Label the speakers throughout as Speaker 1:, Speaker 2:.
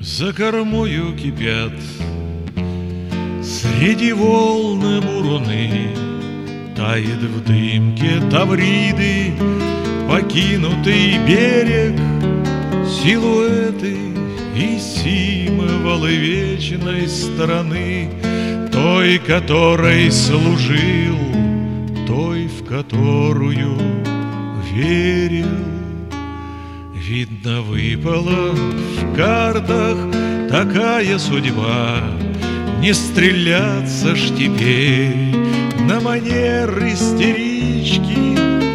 Speaker 1: За кормою кипят среди волн буруны, тает в дымке Тавриды покинутый берег, силуэты и символы вечной страны, той, которой служил, той, в которую верил. Видно, выпала в картах такая судьба, не стреляться ж теперь на манер истерички.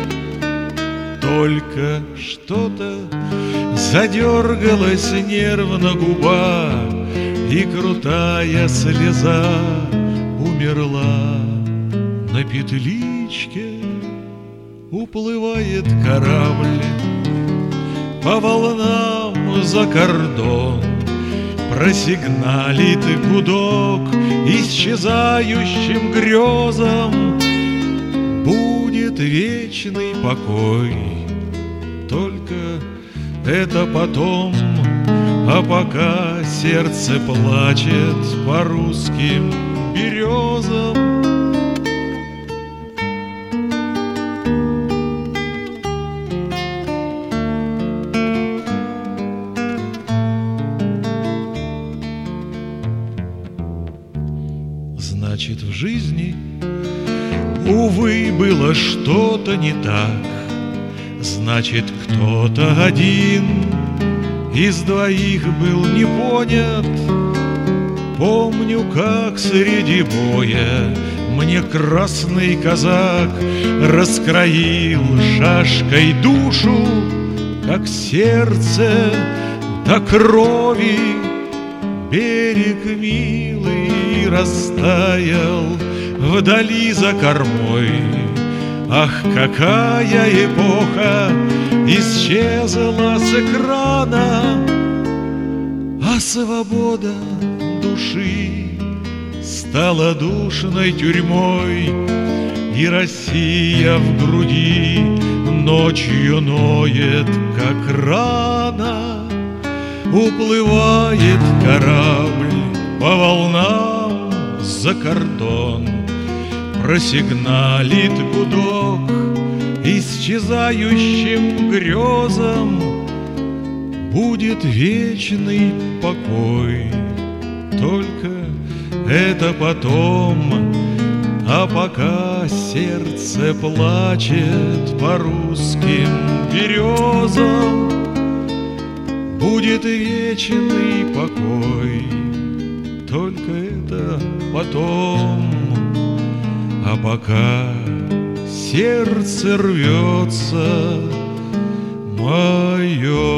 Speaker 1: Только что-то задергалась нервно губа, и крутая слеза умерла на петличке. Уплывает корабль по волнам за кордон, просигналит гудок исчезающим грезам. Будет вечный покой, только это потом, а пока сердце плачет по русским березам. Значит, в жизни, увы, было что-то не так. Значит, кто-то один из двоих был не понят. Помню, как среди боя мне красный казак раскроил шашкой душу, как сердце до крови берег милый растаял вдали за кормой. Ах, какая эпоха исчезла с экрана, а свобода души стала душной тюрьмой, и Россия в груди ночью ноет, как рана. Уплывает корабль по волнам за кордон, просигналит гудок исчезающим грезам. Будет вечный покой, только это потом, а пока сердце плачет по русским березам. Будет вечный покой, только это потом, а пока сердце рвется мое.